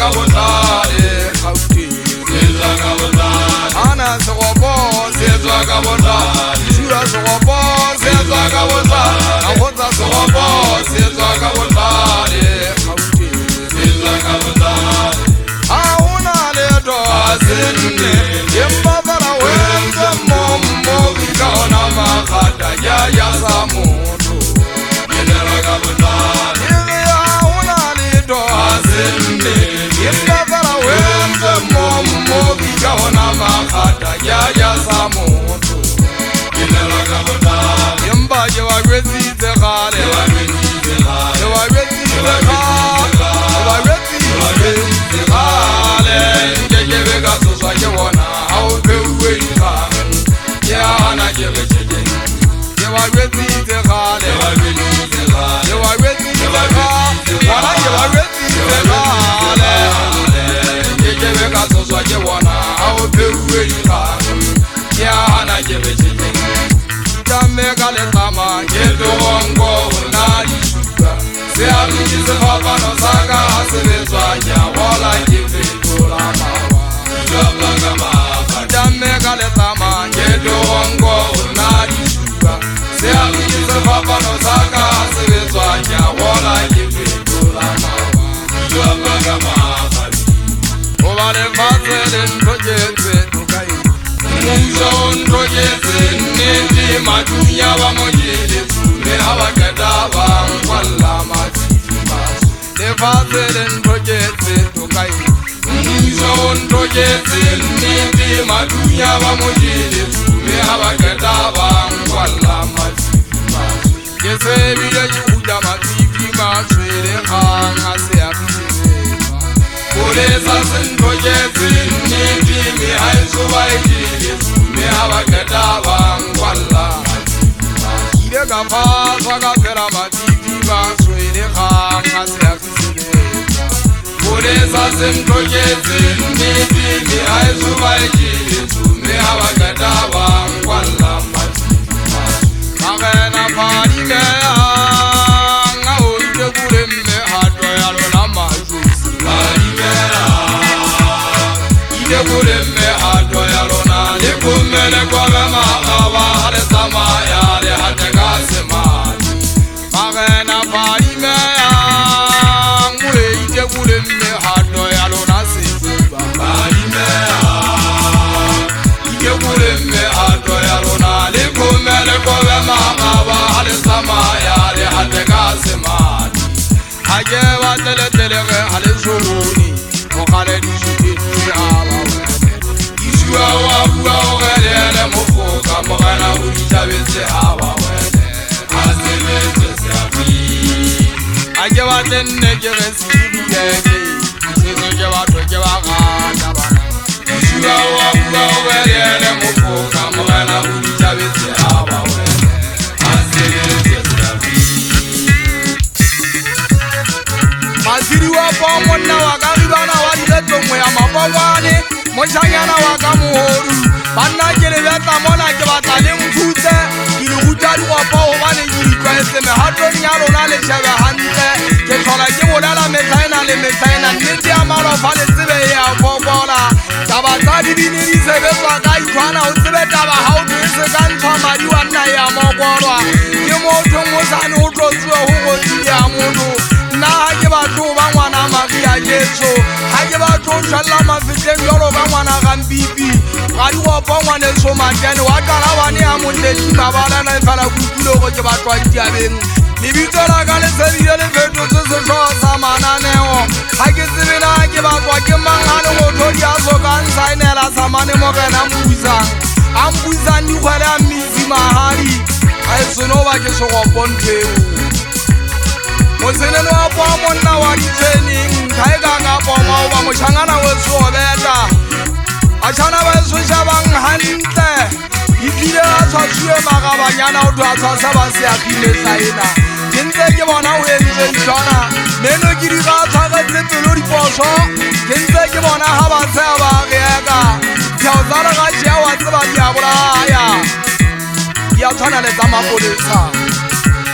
ka botlale Gauteng Setswa ka botlale Ana segopo Setswa ka botlale Shura segopo Setswa ka botlale Akgotsa segopo Setswa ka botlale Gauteng Setswa ka botlale Ha hona letho a senne Empa fela o entse mommo Ka ona makgata ya sa motho Kenela ka botlale Ebe ha hona letho a senne Empa fela o entse mommo Ka ona makgata ya sa motho Kenela ka botlale Empa ke wa jwetsitse gale Ke ba jwetsitse gale Ke wa jwetsitse gale Ke wa jwetsitse gale Nkekebe ka tshoswa ke bona Ha o pheuwe dikgang Ke hana ke re tjekeng Ke wa jwetsitse gale Ke ba jwetsitse gale Ke wa jwetsitse gale Wala ke wa jwetsitse gale Nkekebe ka tshoswa ke bona Ha o pheuwe dikgang Ke hana ke re tjekeng Itamme ka letlama Ke toronko ho na disuka Se a bidi sefapano sa ka ha sebetswa Nyawola ke fetola mawa Jwabla ka mafa Itamme ka letlama Ke toronko ho na disuka Se a bidi sefapano sa ka ha sebetswa Nyawola ke fetola mawa Jwabla ka mafa Oba lefatshe le ntho ke tse tukai Mmuso o ntloketse nnete Madunya ba mojele tsume ha ba qeta ba nkwalla matshidi maso Lefatshe le ntho ke tse tukai Mmuso o ntloketse nnete Madunya ba mojele tsume ha ba qeta ba nkwalla matshidi maso Ke sebile ke hutla matsiki matshwele kgang a se a fihleletswa Polesa se ntloketse nnete Mehaeso ba ekele tsume ha ba qeta ba nkwalla matshidi maso Ile ka fatswa ka phela matsiki matshwele kgang a se a fihleletswa Polesa se ntloketse nnete Mehaeso ba ekele tsume ha ba qeta ba nkwalla matshidi maso Magena phadimeya nga o itekule mehato ya lona majosi Ile kule mehato ya lona Le kumele kwa magaba Le samaya le hate ka semani Magena phadimeya nga o itekule mehato ya lona sefuba Ile kule mehato ya lona Le kumele kwa magaba Le samaya le hate ka semani Ha ke bateletele ge a le soloni o kgale disutetse a ba wele Isua wa bua o gelele mofoka Mogana o dithabetse a ba wele A sebetse se a bui Ha ke batle nne ke ge sediriyeke setso ke batho ke ba gata bana Isua wa bua o gelele mofoka Mogana o dithabetse a ba wele A sebetse se a bui Masiri wa po monna wa ka ribana wa diletongwe ya mapongwane Moshanyana wa ka mohodu Banna ke le betla mona ke batla le mphutse Ke le ruta dikopo hobane ke ditlwaetse mehatong ya lona le shebe hantle Ke tlhola ke bolela metlhaena le metlhaena Nnete ya malofa le tsebe ya fokola Taba tsa dibine di sebetswa ka ithwana o tsebe taba ha o dwese ka ntshwa madi wa nna ya mokolwa Ke motho mosane o tlotsuwe ho ngotsile ya motho Nna ha ke batho ba ngwana Maria Jesu Ha ke batho tshwalla mafetleng jolo ka ngwana gampipi Ga di gopo ngwaneso matene Wa qala bane ya motledi mabalana efela kukule go ke batlwa diabeng Lebitso la ka le sebile le fetotse sehloho sa mananeo Ha ke tsebena ke batlwa ke mangane mothodi a soka nsaenela sa mane morena mpuisang A mpuisang dikgwele a mmitsi mahadi A e seno ba ke segopo ntheo Mosenene wa po monna wa ditsening Ka e ka ka poma o ba moshangana weso obeta Bashana ba eso shabang hantle Itlile a tshwatsuwe magabanyana o thwa tshwasa ba se apile saena Ke ntse ke bona o entse ntshwana Meno ke di ga tshwagetse pelo diposo Ke ntse ke bona ha ba tsea ba reeka Diao tsa lega tšea wa tseba di a bolaya Di a tshwana le tsa mapolesa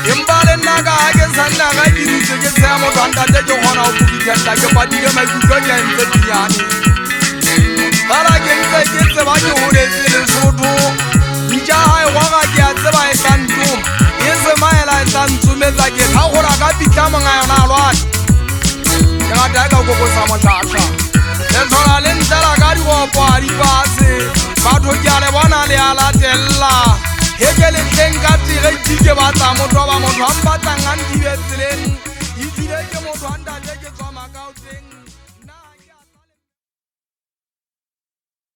empa le nna ka ha ke sanna ka diritse ke tsaya motho a ntate ke kgona go kopikenta ke padile maikutlo ke ntse dinyane fela ke ntse ke tseba ke goletse lesotho ntša gae gwaga ke a tseba e tla ntoma e semaela e tla ntsometsa ke tla gola ka pitlamanga yona a lwate ke gata e ka kokosa motlhatlha le tlhola le ntlela ka dikopo a dipase batho ke a le bona le a latelela he ke letleng ka tige ke batla motho wa motho a mpatlang a ntibetseleng e tsile ke motho a ntate